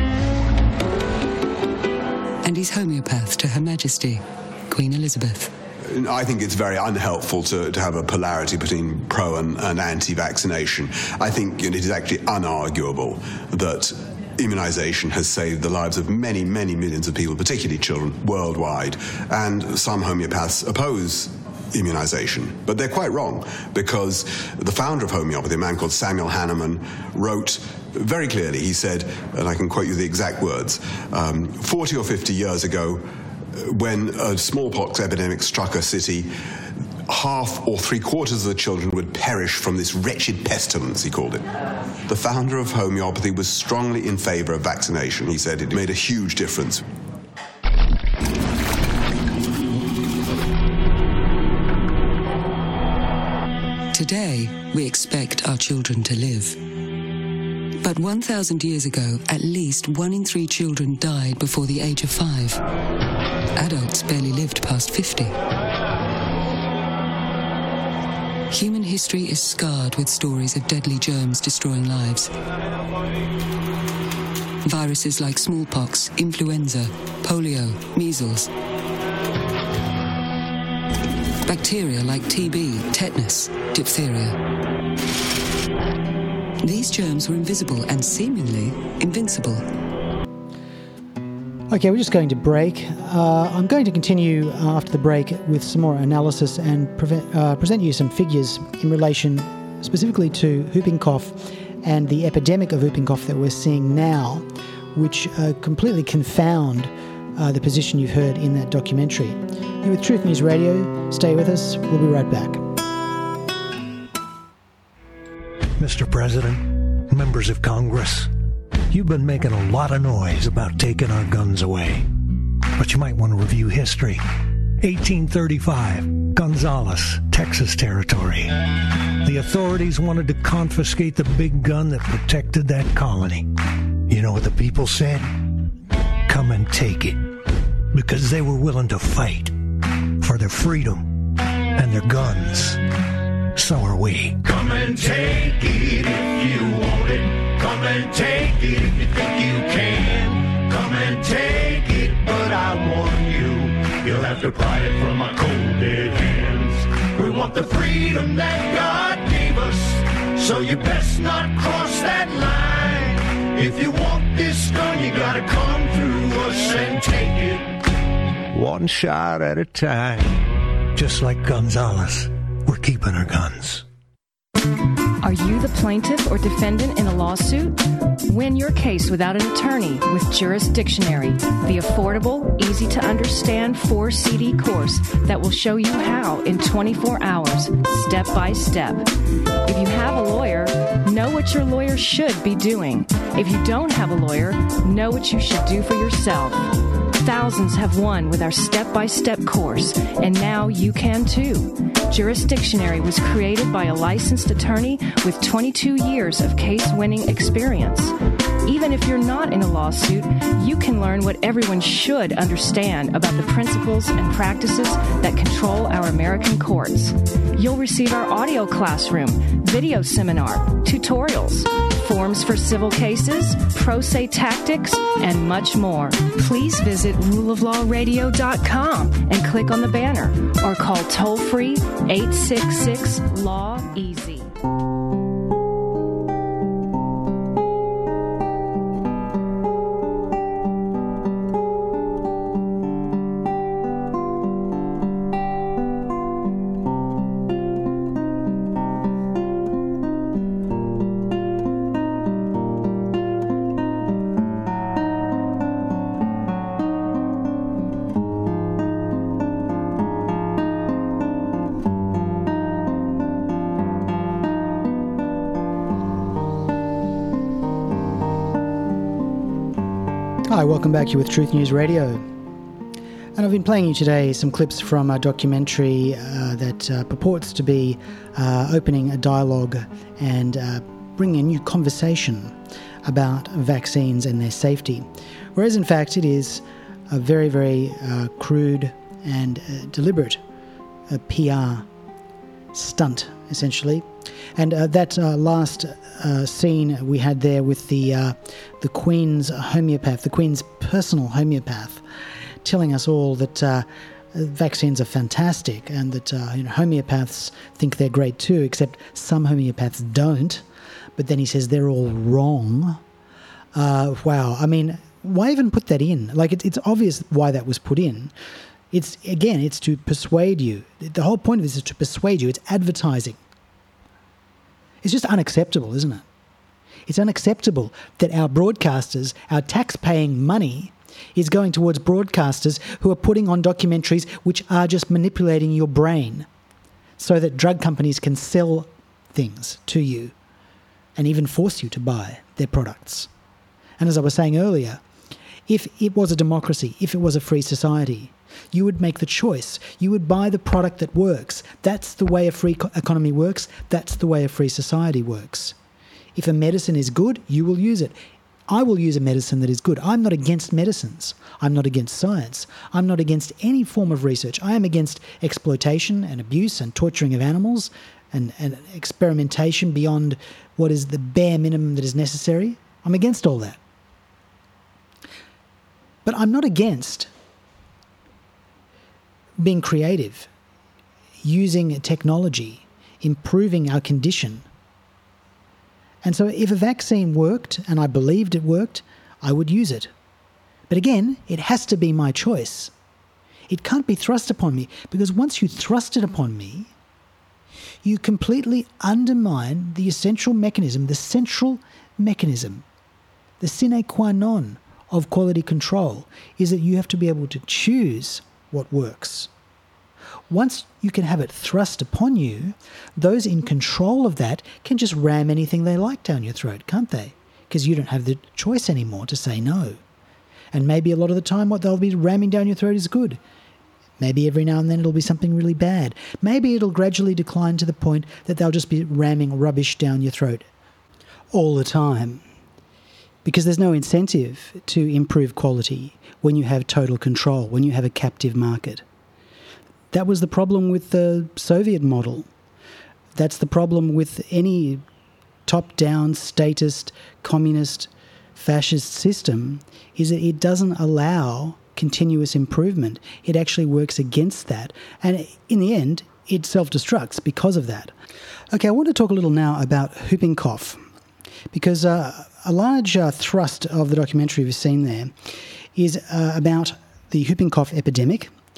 Speaker 3: And he's homeopath to Her Majesty, Queen Elizabeth.
Speaker 10: I think it's very unhelpful to, to have a polarity between pro and, and anti-vaccination. I think it is actually unarguable that immunisation has saved the lives of many, many millions of people, particularly children, worldwide. And some homeopaths oppose immunisation. But they're quite wrong, because the founder of homeopathy, a man called Samuel Hahnemann, wrote very clearly, he said, and I can quote you the exact words, um, forty or fifty years ago, when a smallpox epidemic struck a city, half or three quarters of the children would perish from this wretched pestilence, he called it. The founder of homeopathy was strongly in favour of vaccination. He said it made a huge difference.
Speaker 3: Today, we expect our children to live. But one thousand years ago, at least one in three children died before the age of five. Adults barely lived past fifty. Human history is scarred with stories of deadly germs destroying lives. Viruses like smallpox, influenza, polio, measles. Bacteria like T B, tetanus, diphtheria. These germs were invisible and seemingly invincible.
Speaker 2: Okay, we're just going to break. Uh, I'm going to continue after the break with some more analysis and prevent, uh, present you some figures in relation specifically to whooping cough and the epidemic of whooping cough that we're seeing now, which uh, completely confound uh, the position you've heard in that documentary. You're with Truth News Radio. Stay with us. We'll be right back.
Speaker 5: Mister President, members of Congress, you've been making a lot of noise about taking our guns away. But you might want to review history. eighteen thirty-five, Gonzales, Texas Territory. The authorities wanted to confiscate the big gun that protected that colony. You know what the people said? Come and take it. Because they were willing to fight for their freedom and their guns. So are we.
Speaker 7: Come and take it if you want it. Come and take it if you think you can. Come and take it, but I warn you, you'll have to pry it from my cold dead hands. We want the freedom that God gave us, so you best not cross that line. If you want this gun, you gotta come through us and take it.
Speaker 5: One shot at a time. Just like Gonzalez, we're keeping our guns.
Speaker 12: Are you the plaintiff or defendant in a lawsuit? Win your case without an attorney with Juris Dictionary, the affordable, easy-to-understand four C D course that will show you how in twenty-four hours, step by step. If you have a lawyer, know what your lawyer should be doing. If you don't have a lawyer, know what you should do for yourself. Thousands have won with our step-by-step course, and now you can too. Juris Dictionary was created by a licensed attorney with twenty-two years of case-winning experience. Even if you're not in a lawsuit, you can learn what everyone should understand about the principles and practices that control our American courts. You'll receive our audio classroom, video seminar, tutorials, forms for civil cases, pro se tactics, and much more. Please visit rule of law radio dot com and click on the banner or call toll-free eight six six law easy.
Speaker 2: Hi, welcome back. You're with Truth News Radio. And I've been playing you today some clips from a documentary uh, that uh, purports to be uh, opening a dialogue and uh, bringing a new conversation about vaccines and their safety. Whereas, in fact, it is a very, very uh, crude and uh, deliberate uh, P R stunt, essentially. And uh, that uh, last uh, scene we had there with the uh, the Queen's homeopath, the Queen's personal homeopath, telling us all that uh, vaccines are fantastic and that uh, you know, homeopaths think they're great too, except some homeopaths don't. But then he says they're all wrong. Uh, wow. I mean, why even put that in? Like, it, it's obvious why that was put in. It's, again, it's to persuade you. The whole point of this is to persuade you. It's advertising. It's just unacceptable, isn't it? It's unacceptable that our broadcasters, our tax-paying money, is going towards broadcasters who are putting on documentaries which are just manipulating your brain so that drug companies can sell things to you and even force you to buy their products. And as I was saying earlier, if it was a democracy, if it was a free society, you would make the choice. You would buy the product that works. That's the way a free co- economy works. That's the way a free society works. If a medicine is good, you will use it. I will use a medicine that is good. I'm not against medicines. I'm not against science. I'm not against any form of research. I am against exploitation and abuse and torturing of animals and, and experimentation beyond what is the bare minimum that is necessary. I'm against all that. But I'm not against being creative, using technology, improving our condition. And so if a vaccine worked, and I believed it worked, I would use it. But again, it has to be my choice. It can't be thrust upon me, because once you thrust it upon me, you completely undermine the essential mechanism, the central mechanism, the sine qua non of quality control, is that you have to be able to choose what works. Once you can have it thrust upon you, those in control of that can just ram anything they like down your throat, can't they? Because you don't have the choice anymore to say no. And maybe a lot of the time what they'll be ramming down your throat is good. Maybe every now and then it'll be something really bad. Maybe it'll gradually decline to the point that they'll just be ramming rubbish down your throat all the time. Because there's no incentive to improve quality when you have total control, when you have a captive market. That was the problem with the Soviet model. That's the problem with any top-down, statist, communist, fascist system, is that it doesn't allow continuous improvement. It actually works against that. And in the end, it self-destructs because of that. Okay, I want to talk a little now about whooping cough, because uh, a large uh, thrust of the documentary we've seen there is uh, about the whooping cough epidemic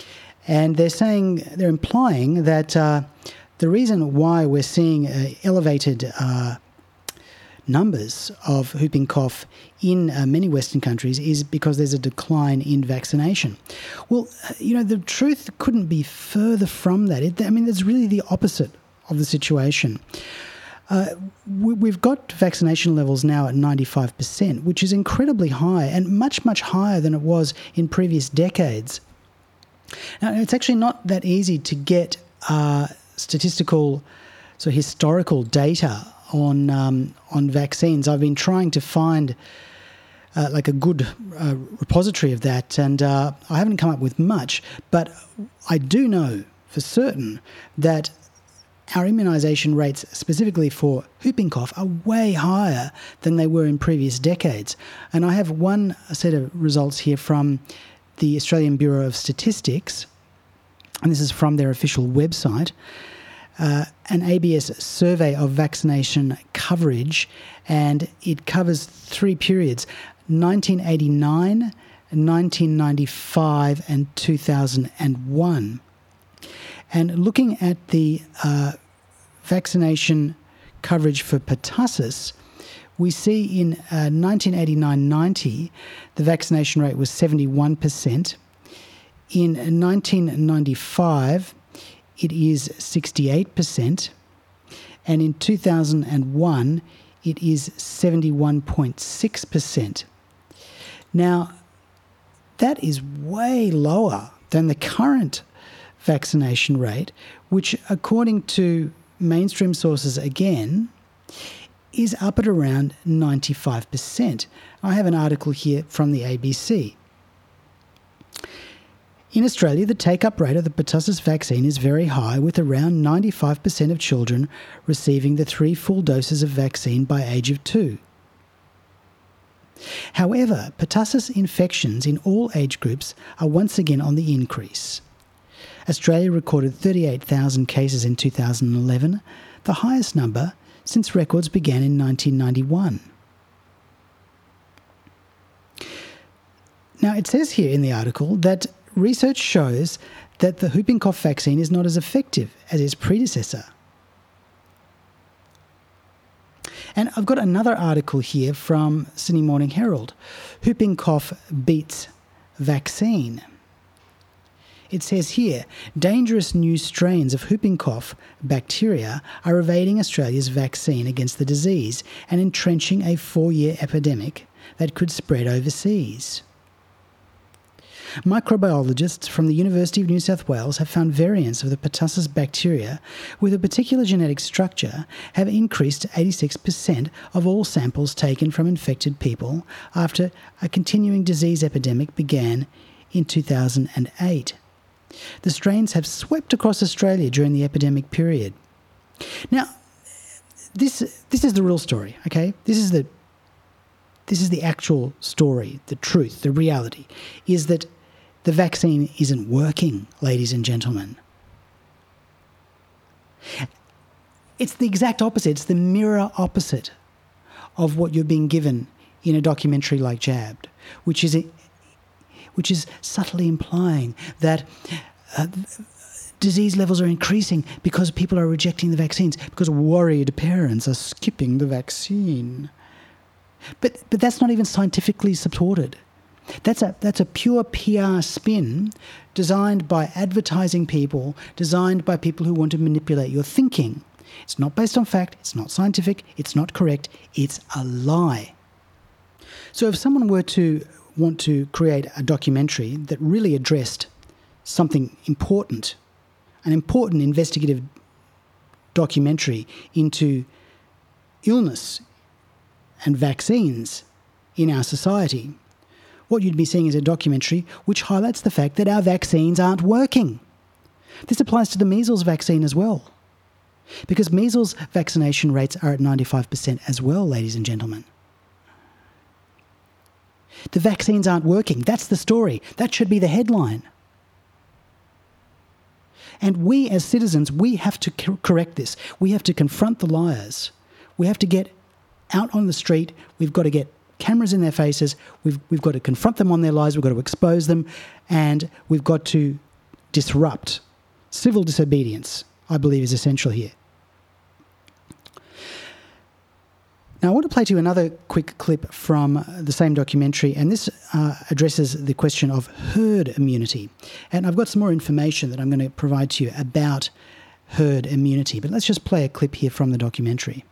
Speaker 2: And they're saying, they're implying that uh, the reason why we're seeing uh, elevated uh, numbers of whooping cough in uh, many Western countries is because there's a decline in vaccination. Well, you know, the truth couldn't be further from that. It, I mean, it's really the opposite of the situation. Uh, we, we've got vaccination levels now at ninety-five percent, which is incredibly high and much, much higher than it was in previous decades. Now, it's actually not that easy to get uh, statistical, so historical data on um, on vaccines. I've been trying to find uh, like a good uh, repository of that, and uh, I haven't come up with much. But I do know for certain that our immunisation rates, specifically for whooping cough, are way higher than they were in previous decades. And I have one set of results here from the Australian Bureau of Statistics, and this is from their official website, uh, an A B S survey of vaccination coverage, and it covers three periods, nineteen eighty-nine, nineteen ninety-five and two thousand one. And looking at the uh, vaccination coverage for pertussis, we see in uh, nineteen eighty-nine ninety, the vaccination rate was seventy-one percent. In nineteen ninety-five, it is sixty-eight percent. And in two thousand one, it is seventy-one point six percent. Now, that is way lower than the current vaccination rate, which, according to mainstream sources again, is up at around ninety-five percent. I have an article here from the A B C. In Australia, the take-up rate of the pertussis vaccine is very high, with around ninety-five percent of children receiving the three full doses of vaccine by age of two. However, pertussis infections in all age groups are once again on the increase. Australia recorded thirty-eight thousand cases in two thousand eleven, the highest number since records began in nineteen ninety-one. Now, it says here in the article that research shows that the whooping cough vaccine is not as effective as its predecessor. And I've got another article here from Sydney Morning Herald. Whooping cough beats vaccine. It says here, dangerous new strains of whooping cough bacteria are evading Australia's vaccine against the disease and entrenching a four-year epidemic that could spread overseas. Microbiologists from the University of New South Wales have found variants of the pertussis bacteria with a particular genetic structure have increased to eighty-six percent of all samples taken from infected people after a continuing disease epidemic began in two thousand eight. The strains have swept across Australia during the epidemic period. Now, this this is the real story, okay? This is the this is the actual story, the truth, the reality, is that the vaccine isn't working, ladies and gentlemen. It's the exact opposite. It's the mirror opposite of what you're being given in a documentary like Jabbed, which is which is subtly implying that uh, disease levels are increasing because people are rejecting the vaccines, because worried parents are skipping the vaccine. But but that's not even scientifically supported. That's a that's a pure P R spin designed by advertising people, designed by people who want to manipulate your thinking. It's not based on fact, it's not scientific, it's not correct, it's a lie. So if someone were to want to create a documentary that really addressed something important, an important investigative documentary into illness and vaccines in our society, what you'd be seeing is a documentary which highlights the fact that our vaccines aren't working. This applies to the measles vaccine as well, because measles vaccination rates are at ninety-five percent as well, ladies and gentlemen. The vaccines aren't working. That's the story. That should be the headline. And we as citizens, we have to correct this. We have to confront the liars. We have to get out on the street. We've got to get cameras in their faces. We've, we've got to confront them on their lies. We've got to expose them. And we've got to disrupt. Civil disobedience, I believe, is essential here. Now, I want to play to you another quick clip from the same documentary, and this uh, addresses the question of herd immunity. And I've got some more information that I'm going to provide to you about herd immunity, but let's just play a clip here from the documentary.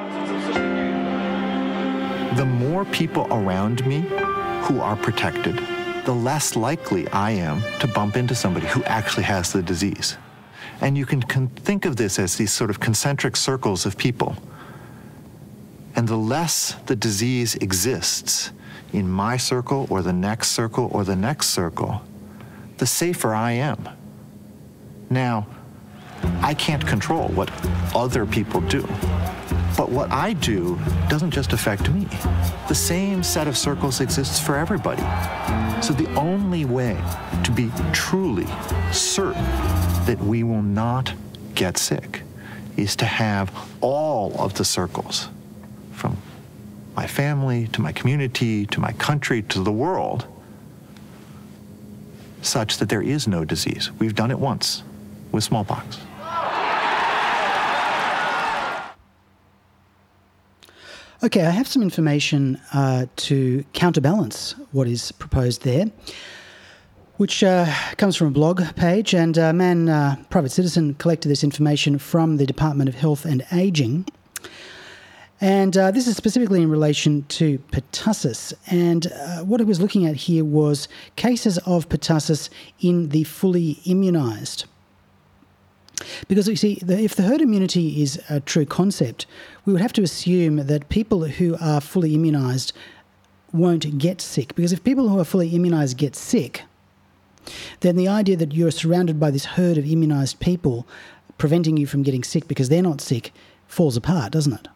Speaker 11: The more people around me who are protected, the less likely I am to bump into somebody who actually has the disease. And you can, can think of this as these sort of concentric circles of people. And the less the disease exists in my circle or the next circle or the next circle, the safer I am. Now, I can't control what other people do, but what I do doesn't just affect me. The same set of circles exists for everybody. So the only way to be truly certain that we will not get sick is to have all of the circles, from my family to my community to my country to the world, such that there is no disease. We've done it once with smallpox.
Speaker 2: Okay, I have some information uh, to counterbalance what is proposed there, which uh, comes from a blog page, and a man, uh, private citizen, collected this information from the Department of Health and Ageing. And uh, this is specifically in relation to pertussis. And uh, what he was looking at here was cases of pertussis in the fully immunised. Because, you see, the, if the herd immunity is a true concept, we would have to assume that people who are fully immunised won't get sick. Because if people who are fully immunised get sick, then the idea that you're surrounded by this herd of immunised people preventing you from getting sick because they're not sick falls apart, doesn't it?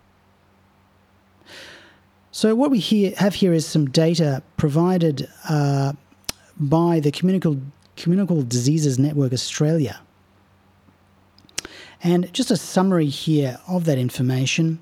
Speaker 2: So what we here have here is some data provided uh, by the Communicable, Communicable Diseases Network Australia. And just a summary here of that information.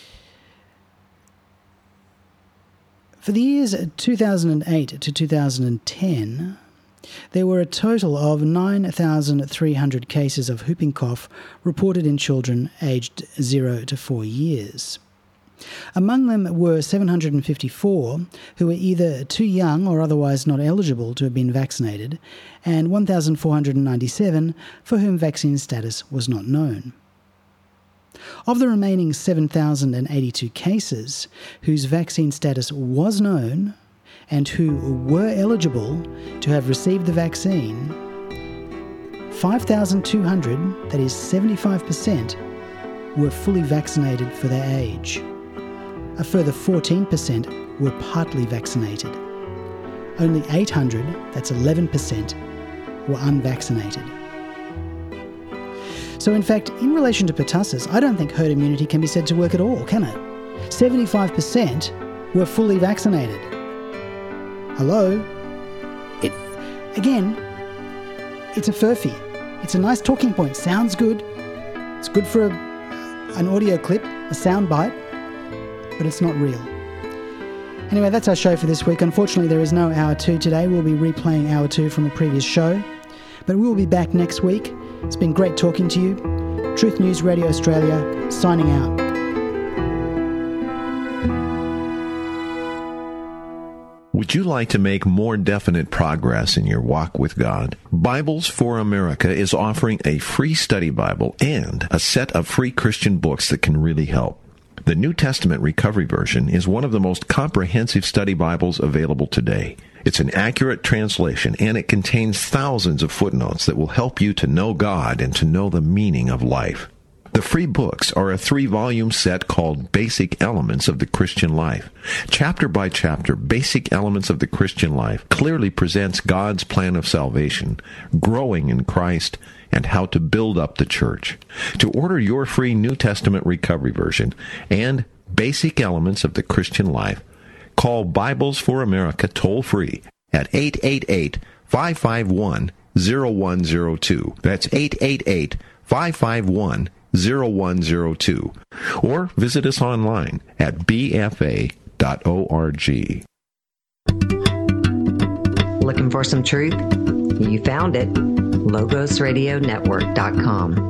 Speaker 2: For the years two thousand eight to two thousand ten, there were a total of nine thousand three hundred cases of whooping cough reported in children aged zero to four years. Among them were seven hundred fifty-four who were either too young or otherwise not eligible to have been vaccinated, and one thousand four hundred ninety-seven for whom vaccine status was not known. Of the remaining seven thousand eighty-two cases whose vaccine status was known and who were eligible to have received the vaccine, five thousand two hundred, that is seventy-five percent, were fully vaccinated for their age. A further fourteen percent were partly vaccinated. Only eight hundred, that's eleven percent, were unvaccinated. So in fact, in relation to pertussis, I don't think herd immunity can be said to work at all, can it? seventy-five percent were fully vaccinated. Hello? It, again, it's a furphy. It's a nice talking point. Sounds good. It's good for a, an audio clip, a sound bite, but it's not real. Anyway, that's our show for this week. Unfortunately, there is no hour two today. We'll be replaying hour two from a previous show, but we'll be back next week. It's been great talking to you. Truth News Radio Australia, signing out.
Speaker 8: Would you like to make more definite progress in your walk with God? Bibles for America is offering a free study Bible and a set of free Christian books that can really help. The New Testament Recovery Version is one of the most comprehensive study Bibles available today. It's an accurate translation, and it contains thousands of footnotes that will help you to know God and to know the meaning of life. The free books are a three-volume set called Basic Elements of the Christian Life. Chapter by chapter, Basic Elements of the Christian Life clearly presents God's plan of salvation, growing in Christ, and how to build up the church. To order your free New Testament Recovery Version and Basic Elements of the Christian Life, call Bibles for America toll-free at eight eight eight, five five one, zero one zero two. That's eight eight eight, five five one, zero one zero two. Or visit us online at b f a dot org.
Speaker 9: Looking for some truth? You found it. logos radio network dot com.